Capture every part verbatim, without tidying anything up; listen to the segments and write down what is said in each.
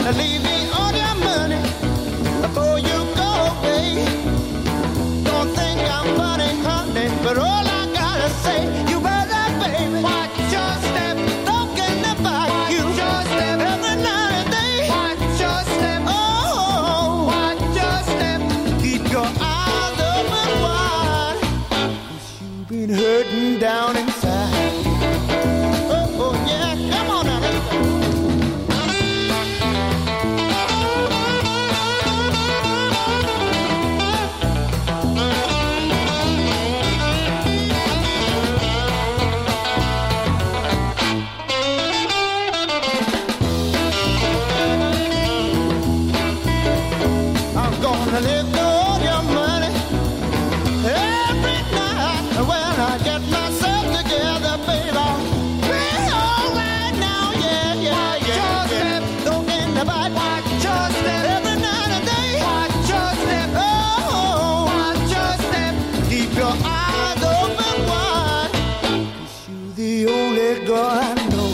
leave me all your money before you go away. Don't think I'm funny, honey, but all I gotta say, you better, baby, watch your step. Talking about watch you your step. Every night and day. Watch your step. Oh, watch your step. Keep your eyes open wide, 'cause you've been hurting down inside. Oh, oh yeah, come on now, let's go. I live for all your money every night. When I get myself together, baby, I'll be alright now. Yeah, yeah, yeah. Watch your step. Don't get nobody. Watch your step. Every night and day. Watch your step. Oh, watch your step. Keep your eyes open wide, 'cause you're the only girl I know.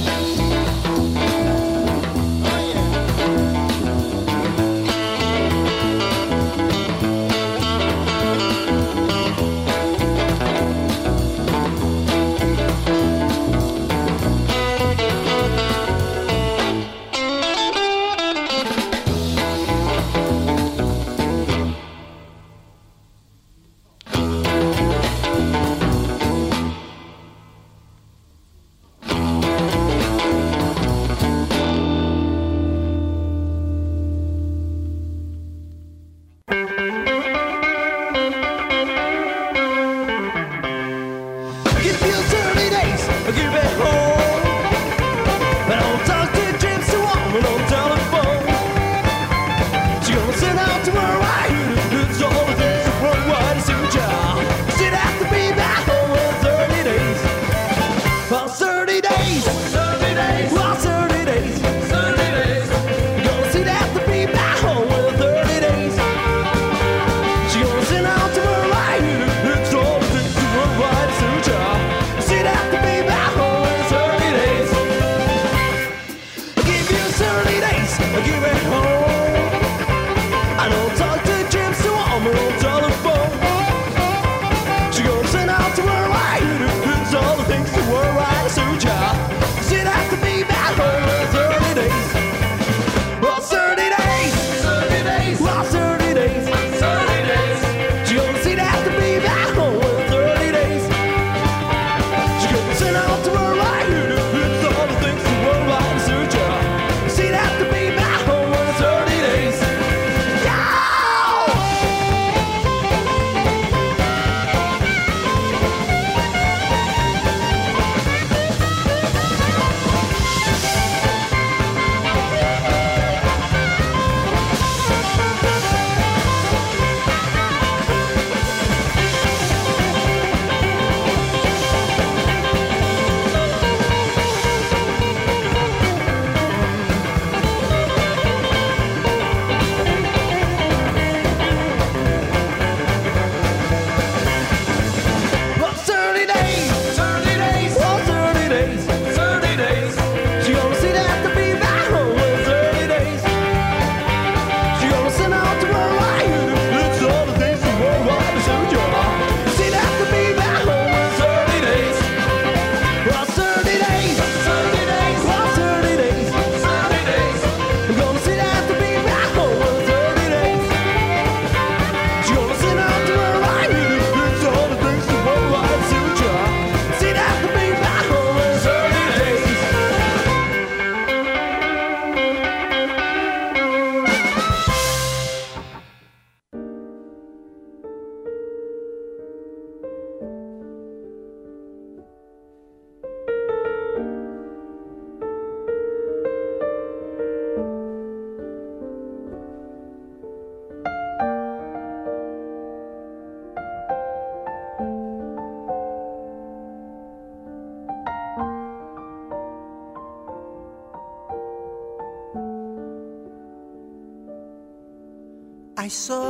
I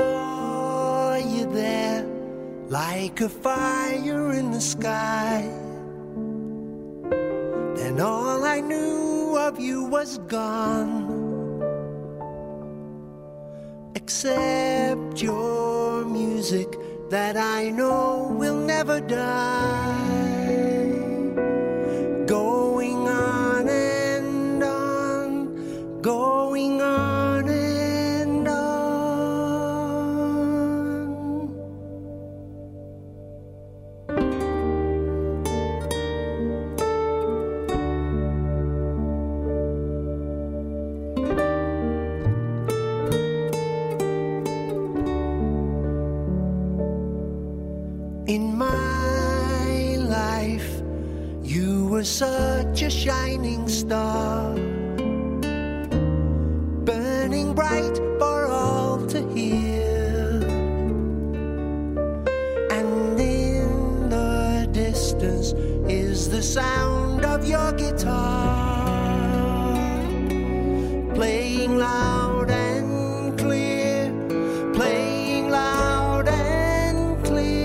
saw you there like a fire in the sky. Then all I knew of you was gone. Except your music that I know will never die. Going on and on, going on and on. In my life, you were such a shining star, burning bright for all to hear. And in the distance is the sound of your guitar, playing loud and clear, playing loud and clear.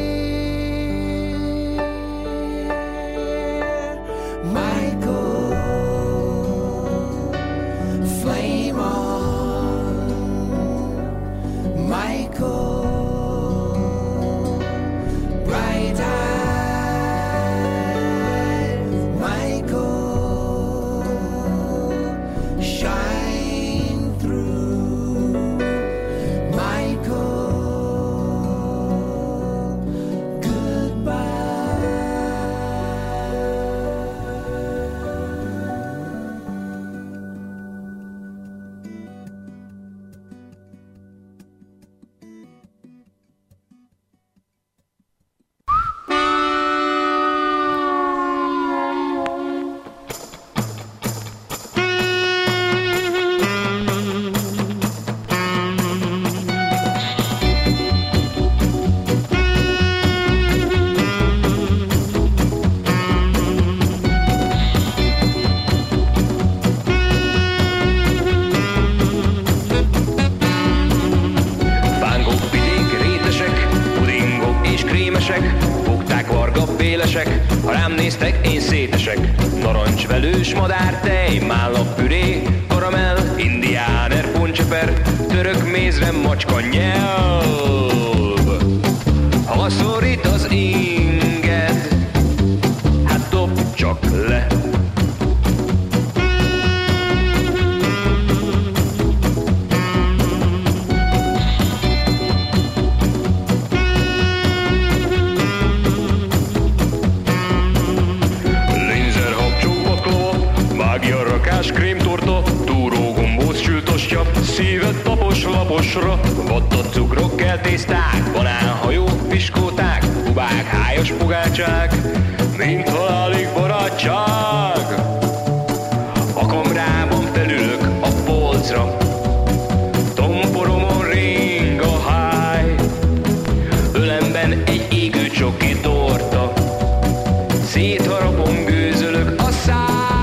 Ha rám néztek, én szétesek. Narancsvelős madártej, mállapüré, karamell, indiáner, poncseper, török mézre, macska nyelv. Ha szorít az inged, hát dobd csak le. Krémtorta, túró gombóc csültostya, szíved tapos laposra, vaddat cukrok, kell tészták, banánhajó, piskóták, kubák, hájas pogácsák, mint halálig barátság. A kamrában felülök a polcra, tomporomon ring a háj, ölemben egy égő csoki torta, szétharapom, gőzölök a száj.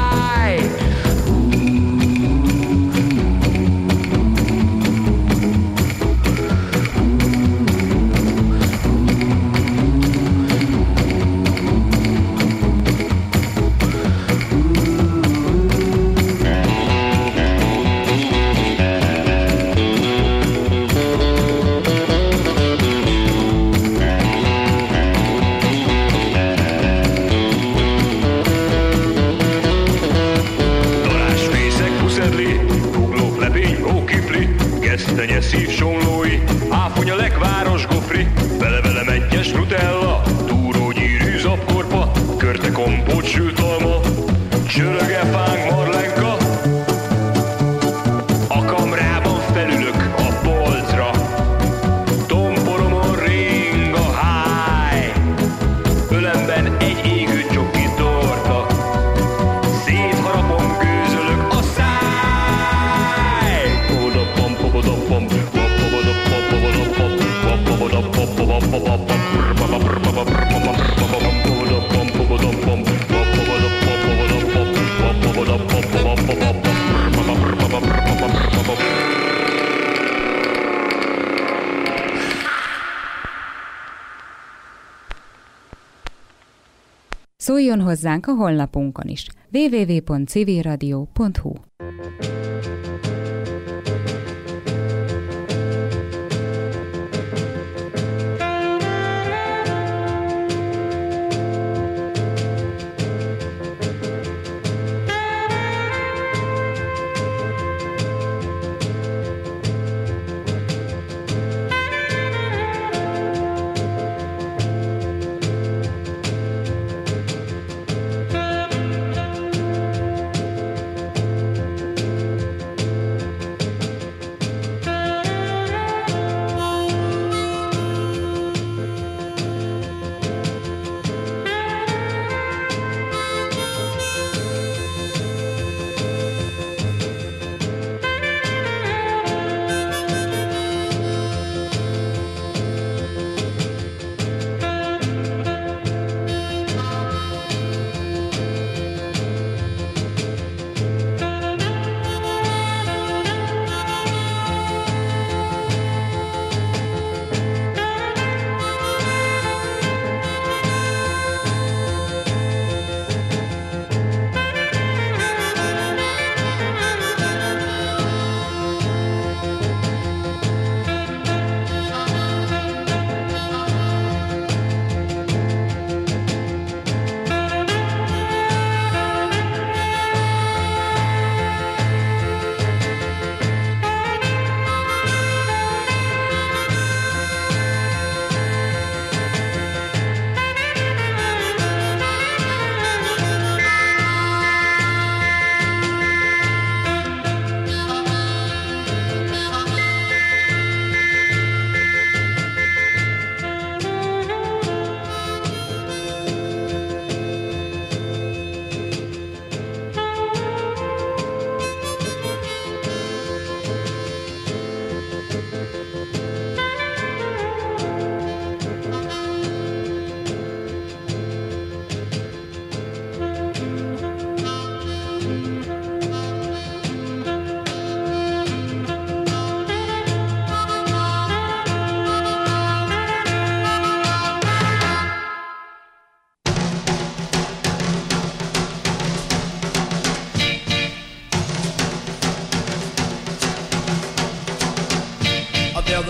Szívsomlói, áfonya, lekváros gofri, vele-vele mentyes nutella, túró gyűrű zapkorpa, körte kompót sült alma, csöröge fánk marlenka. A kamrában felülök a polcra, tomporomon ring a háj, ölemben egy égő csoki torta, szétharapom, gőzölök a száj. Szóljon hozzánk a honlapunkon is double-u double-u double-u pont civil radio pont hu.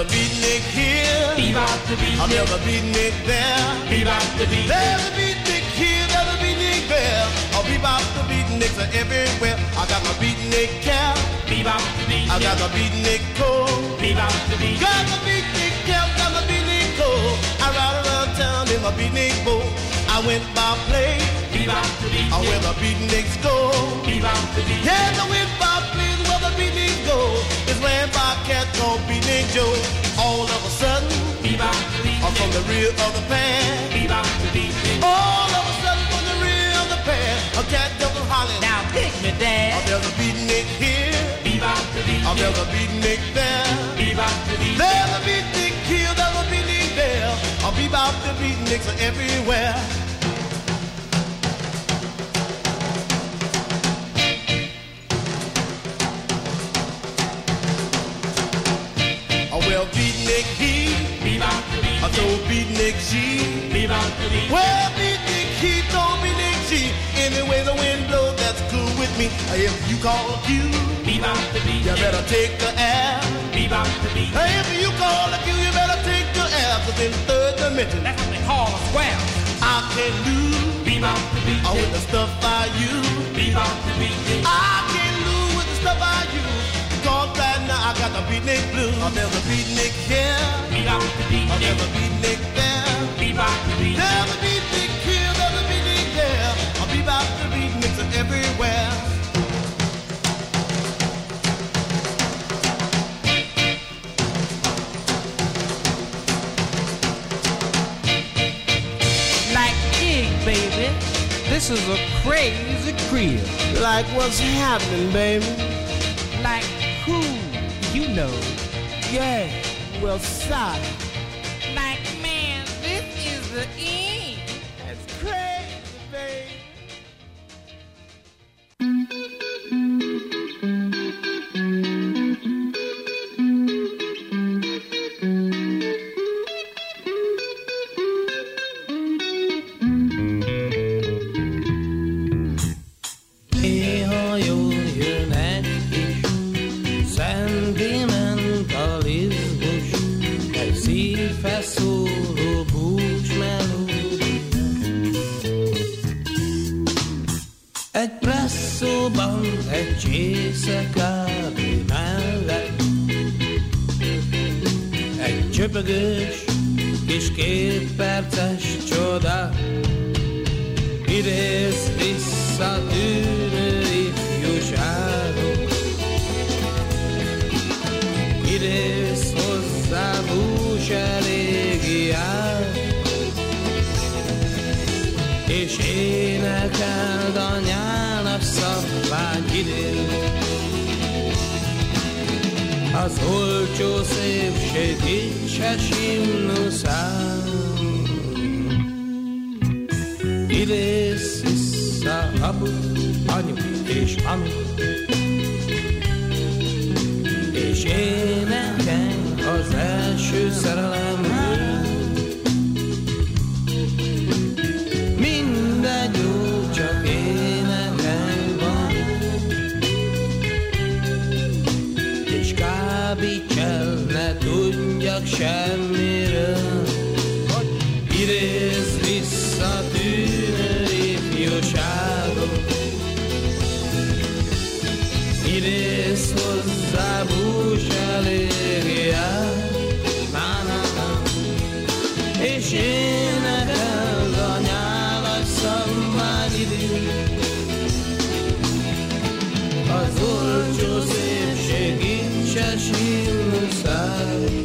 a beatnik here. There's a beatnik there. There's a beatnik here. There's a beatnik there. Oh, bebop the beatniks are everywhere. I got my beatnik cap. I got my beatnik coat. Got my beatnik cap. Got my beatnik coat. I ride around town in my beatnik boat. I went by plane. I where the beatniks go. Yes, I went by plane where the beatniks go. It's ran by a cat called Beatnik Joe. All of a sudden, I'm from the rear of the pan. All of a sudden, from the rear of the pan, a cat double hollering. Now pick me, Dad. Oh, there's a beatnik here. Oh, there's a beatnik there. There's a beatnik here. There's a beatnik there. Oh, bebop the beatniks are everywhere. Well, beatnik he, I told beatnik she. Well, beatnik he told beatnik she. Anyway, the wind blows, that's cool with me. If you call a Q, you better take the air. If you call a Q, you better take the air. Cause in third dimension, That's what they call a square. I can lose oh, with the stuff I use. I can lose with the stuff I use. Cause right now I got the beatnik blues. Oh, there's a beatnik here. Oh, there's a beatnik there. There's a beatnik here. There's a beatnik there. Oh, bebop the beatniks are everywhere. Like Ig, baby. This is a crazy crib. Like what's happening, baby? Like who? You know. Yeah, well, sorry. Like, man, this is the end. That's crazy, baby. Néha jól jön egy kis szentimentalizmus, egy szívhez szóló búcsmelódia. Egy presszóban egy csésze kávé mellett, egy csöpögős kis kétperces csoda, idéz vissza tűnő ifjúságok. Idéz hozzá bús elégiát, és énekeld anyának szabvány idél. Az olcsó szépség incses himnuszán. Idéz vissza apu, anyu és ami, és énekelj az első szerelemről. Minden jó, csak énekelj van, és kábíts el, ne tudjak semmiről. Idézz vissza tűnő ifjúságot, idézz hozzá bús elégiát, na-na-na, és énekeld a nyálas szabvány idét. Az olcsó szépség incses himnuszát.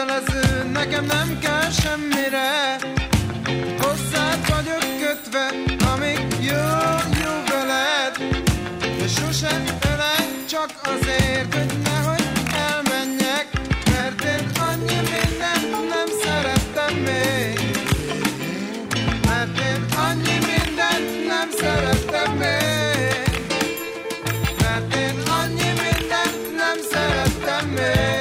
kötelező, nekem nem kell semmire. Hozzád vagyok kötve, amíg jó, jó veled. De sosem ölej, csak azért, hogy nehogy elmenjek. Mert én annyi mindent nem szerettem még. Mert én annyi mindent nem szerettem még. Mert én annyi mindent nem szerettem még.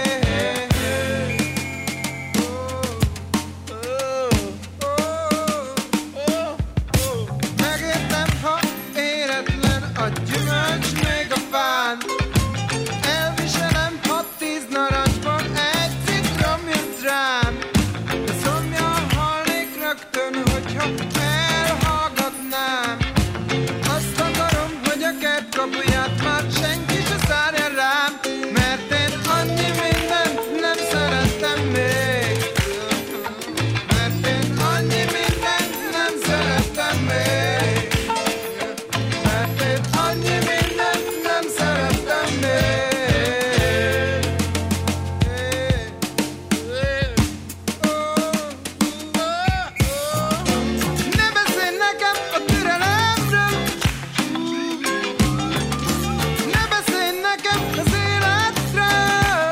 Megértem, ha éretlen a gyümölcs még a fán. Elviselem, ha tíz narancsban egy citrom jut rám. De szomjan halnék rögtön, hogyha elhallgatnám. Azt akarom, hogy a kert kapuját már senki se zárja rám. Mert én annyi mindent nem szerettem még. Mert én annyi mindent nem szerettem még. Mert én annyi mindent nem szerettem még. Ne beszélj nekem a türelemről. Ne beszélj nekem az életről.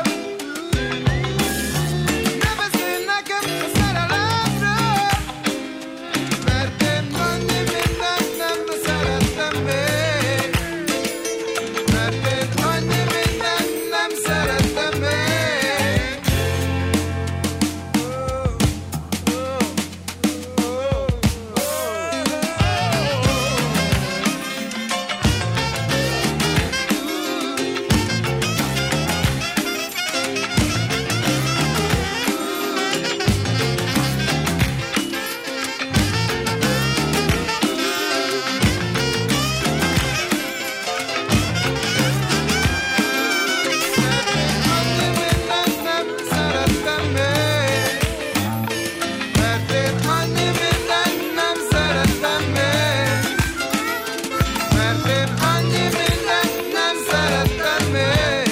Ne beszélj nekem a szerelemről. Mert én annyi mindent nem szerettem még. Mert én annyi mindent nem szerettem még. Mert én annyi mindent nem szerettem még. Mert én annyi mindent nem szerettem még.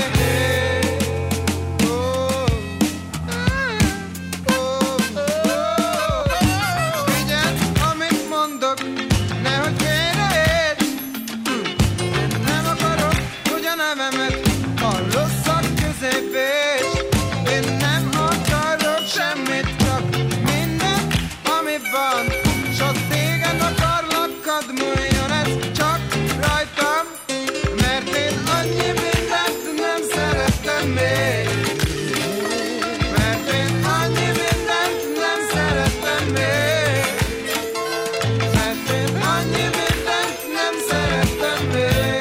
Figyeld, amit mondok, nehogy félreérts. Én nem akarom, hogy a nevemet a rosszak középés. Én nem akarok semmit, csak mindent, ami van. S ha téged akarlak, hadd múljon ez csak rajtam. Mert én annyi mindent nem szerettem még. Mert én annyi mindent nem szerettem még. Mert én annyi mindent nem szerettem még.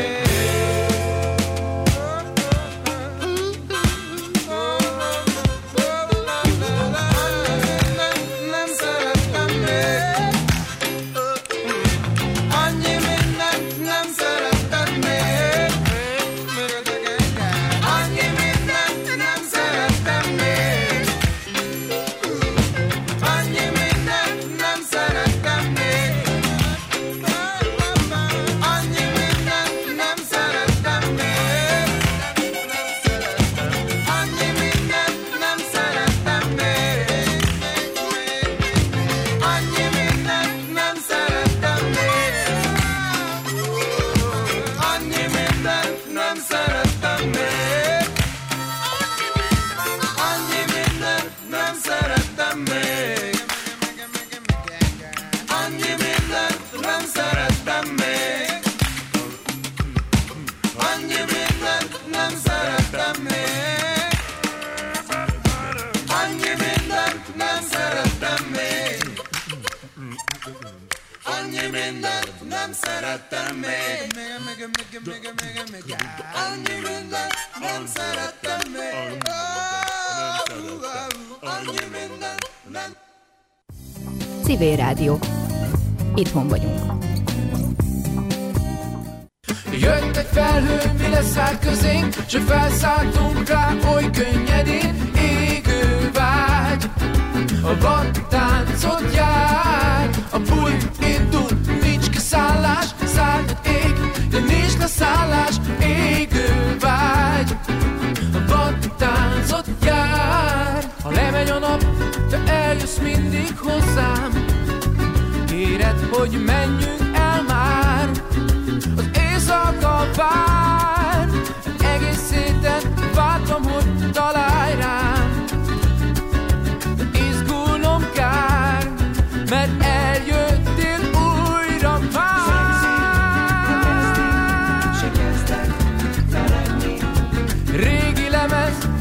Nem szerettem még. Annyi mindent nem szerettem még. Annyi mindent nem szerettem még. Annyi mindent nem szerettem még. Annyi mindent nem szerettem még. Annyi mindent nem szerettem még. Annyi mindent nem szerettem még. Annyi mindent nem szerettem még. Annyi mindent nem szerettem még. Annyi mindent nem szerettem még. Annyi mindent nem szerettem még. Annyi mindent nem szerettem még. Annyi mindent nem szerettem még. Annyi mindent nem szerettem még. Annyi mindent nem. Civil Rádió. Itthon vagyunk. Jött egy felhő, mi leszáll közénk, s felszálltunk rá oly könnyedén. Égő vágy, a vadtáncot jár, a buli indul, nincs kiszállás, szállt ég, de nincs leszállás. Égő vágy, a vadtáncot jár. Fáj a nap, te eljössz mindig hozzám. Kéred, hogy menjünk el már. Az éjszaka vár. Egész héten vártam, hogy találj rám. De izgulnom kár, mert eljöttél újra már. Régi lemez